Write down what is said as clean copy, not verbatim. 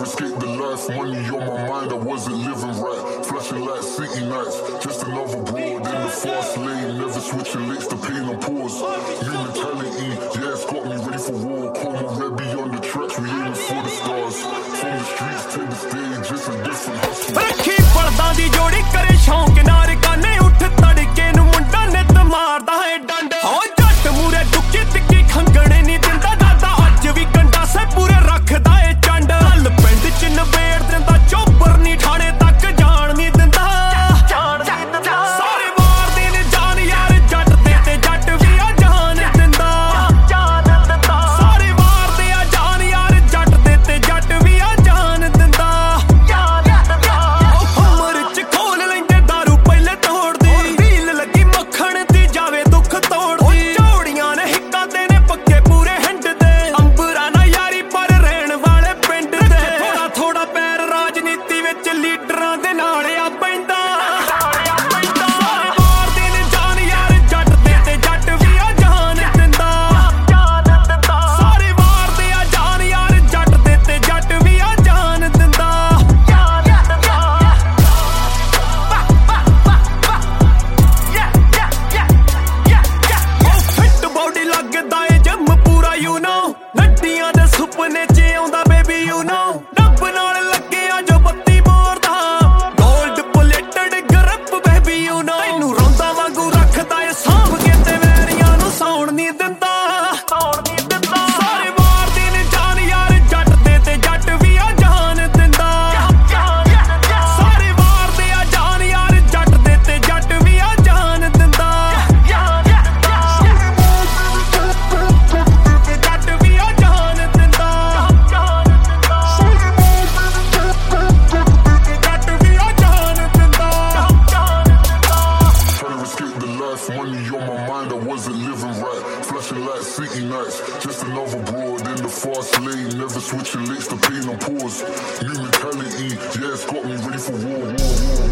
escape the life, money on my mind, I wasn't living right. Flashing like city nights, just another broad in the fast lane. Never switching licks, the pain and pause. New mentality, yeah, it's got me ready for war. Call my Rebbe on the tracks, we aiming for the stars. From the streets to the stage, it's a different hustle. ਰੱਖੀ ਪੜਦਾ ਦੀ ਜੋੜੀ ਕਰੇ ਸ਼ੌਂਕ ਨਾਲ ਕਾਨੇ ਉੱਠ ਤੜਕੇ ਨੂੰ ਮੁੰਡਾ ਨਿੱਤ ਮਾਰਦਾ ਹੈ ਡੰਡ ਹੋ ਜੱਟ ਮੂਰੇ ਦੁੱਕੀ ਤਿੱਕੀ ਖੰਗਣੇ ਨਹੀਂ ਦਿੰਦਾ ਦਾਦਾ ਅੱਜ ਵੀ ਕੰਡਾ ਸੇ ਪੂਰੇ ਰੱਖਦਾ ਏ ਚੰਡ ਹਲ ਪਿੰਡ ਚ ਨਵੇੜ ਦਿੰਦਾ ਚੋਬਰ ਨਹੀਂ ਠਾਣੇ ਤੱਕ ਜਾਣ ਨਹੀਂ ਦਿੰਦਾ ਸਾਰੇ ਮਾਰਦੇ ਨੇ ਜਾਨ ਯਾਰ ਜੱਟ ਦੇ ਤੇ ਜੱਟ ਵੀ ਆ ਜਾਨ ਦਿੰਦਾ ਸਾਰੇ ਮਾਰਦੇ ਆ ਜਾਨ ਯਾਰ ਜੱਟ ਦੇ ਤੇ ਜੱਟ ਵੀ ਆ ਜਾਨ ਦਿੰਦਾ ਉਮਰ ਚ ਖੋਲ ਲੈਂਦੇ ਦਾਰੂ ਪਹਿਲੇ ਤੋੜਦੀ ਢੀਲ ਲੱਗੀ ਮੱਖਣ ਦੀ ਜਾਵੇ ਦੁੱਖ ਤੋੜਦੀ ਝੋੜੀਆਂ ਨੇ ਹਿੱਕਾਂ ਤੇ ਨੇ ਪੱਕੇ ਪੂਰੇ ਹਿੰਡ ਦੇ ਅੰਬਰਾਂ ਨਾ ਯਾਰੀ ਪਰ ਰਹਿਣ ਵਾਲੇ ਪਿੰਡ ਦੇ ਥੋੜਾ ਥੋੜਾ ਪੈਰ ਰਾਜਨੀਤੀ ਵਿੱਚ ਲੀਡਰਾਂ ਦੇ ਨਾਲ ਆ ਪੈਂਦਾ ਸਾਰੇ ਮਾਰਦੇ ਨੇ ਜਾਨ ਯਾਰ ਜੱਟ ਦੇ ਤੇ ਜੱਟ ਵੀ ਆ ਜਾਨ ਦਿੰਦਾ ਸਾਰੇ ਮਾਰਦੇ ਆ ਜਾਨ ਯਾਰ ਜੱਟ ਦੇ ਤੇ ਜੱਟ ਵੀ ਆ ਜਾਨ ਦਿੰਦਾ ਫਿੱਟ ਬੋਡੀ ਲੱਗਦਾ ਏ ਜਿਮ ਪੂਰਾ ਯੂ ਨੋ ਨੱਡੀਆਂ ਦੇ ਸੁਪਨੇ ਚ ਆਉਂਦਾ ਬੇਬੀ ਯੂ ਨੋ ਰੱਬ ਨਾਲ ਲੱਗਿਆ ਜੋ ਬੱਤੀ ਮੋਰਦਾ ਗੋਲਡ ਪਲੇਟਡ ਗਰਪ ਬੇਬੀ ਯੂ ਨੋ ਇਹਨੂੰ ਰੋਂਦਾ ਵਾਂਗੂ ਰੱਖਦਾ ਏ ਸਾਂਭ ਕੇ ਤੇ ਵੈਰੀਆਂ ਨੂੰ ਸੌਣ ਨਹੀਂ ਦਿੰਦਾ ਸਾਰੇ ਮਾਰਦੇ ਨੇ ਜਾਨ ਯਾਰ ਜੱਟ ਦੇ ਤੇ ਜੱਟ ਵੀ ਆ ਜਾਨ ਦਿੰਦਾ ਸਾਰੇ ਮਾਰਦੇ ਆ ਜਾਨ ਯਾਰ ਜੱਟ ਦੇ ਤੇ ਜੱਟ ਵੀ ਆ ਜਾਨ ਦਿੰਦਾ ਜੱਟ ਵੀ ਆ ਜਾਨ ਦਿੰਦਾ ਜੱਟ ਵੀ ਆ ਜਾਨ ਦਿੰਦਾ Trying to escape the life, money on my mind, I wasn't living right. Flashing like city nights, just another broad in the fast lane. Never switching licks, the pain and pause. New mentality, yeah, it's got me ready for war.